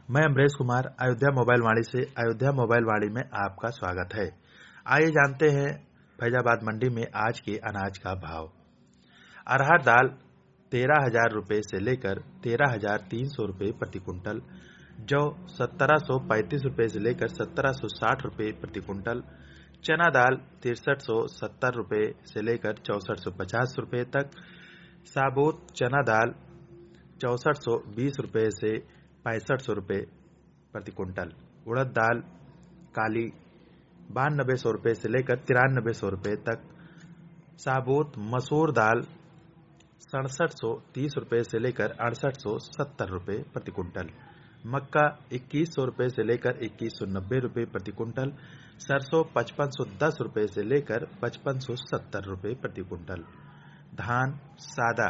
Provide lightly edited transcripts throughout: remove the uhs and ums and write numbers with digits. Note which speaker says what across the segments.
Speaker 1: मैं अमरेश कुमार अयोध्या मोबाइल वाणी से अयोध्या मोबाइल वाणी में आपका स्वागत है। आइए जानते हैं फैजाबाद मंडी में आज के अनाज का भाव। अरहर दाल 13,000 रुपये से लेकर 13,300 रुपये प्रति कुंटल, जौ 1,735 रुपये से लेकर 1,760 रुपये प्रति कुंटल, चना दाल 6,370 रुपये से लेकर 6,450 रुपये तक, साबुत चना दाल 6,420 रुपये से 6,500 रुपये प्रति कुंटल, उड़द दाल काली 9,200 रुपये से लेकर 9,300 रुपये तक, साबुत मसूर दाल 6,730 रुपये से लेकर 6,870 रुपये प्रति कुंटल, मक्का 2,100 रुपये से लेकर 2,190 रुपये प्रति कुंटल, सरसों 5,510 रुपये से लेकर 5,570 रुपये प्रति कुंटल, धान सादा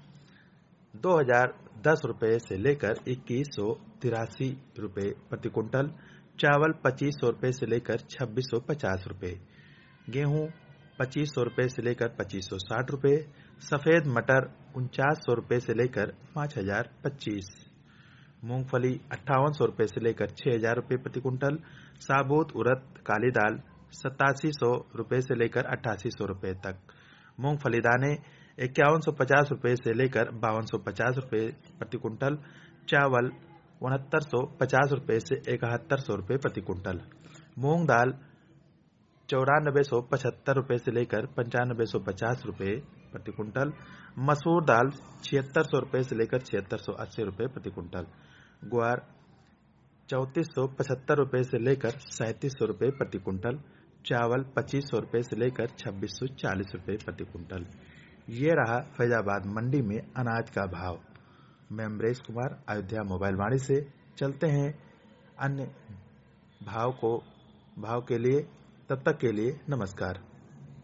Speaker 1: 2,010 रुपये से लेकर 2,183 रुपये प्रति कुंटल, चावल 2,500 रुपये से लेकर 2,650 रुपये, गेहूं 2,500 रुपये से लेकर 2,560 रुपये, सफ़ेद मटर 4,900 रुपये से लेकर 5,025, मूंगफली 5,800 रुपये से लेकर 6,000 रुपये प्रति कुंटल, साबुत उड़द काली दाल 8,700 रुपये से लेकर 8,800 रुपये तक, मूंगफली दाने 5,150 रुपये से लेकर 5,250 रुपये प्रति कुंटल, चावल 6,950 रुपये से 7,100 रुपये प्रति कुंटल, मूंग दाल 9,475 रुपये से लेकर 9,550 रुपये प्रति कुंटल, मसूर दाल 7,600 रुपये से लेकर 7,680 रुपये प्रति कुंटल, ग्वार 3,475 रुपये से लेकर 3,700 रुपये प्रति कुंटल, चावल 2,500 रुपये से लेकर 2,640 रुपये प्रति कुंटल। ये रहा फैजाबाद मंडी में अनाज का भाव। मैं अमरेश कुमार अयोध्या मोबाइल वाणी से। चलते हैं अन्य भाव के लिए। तब तक के लिए नमस्कार।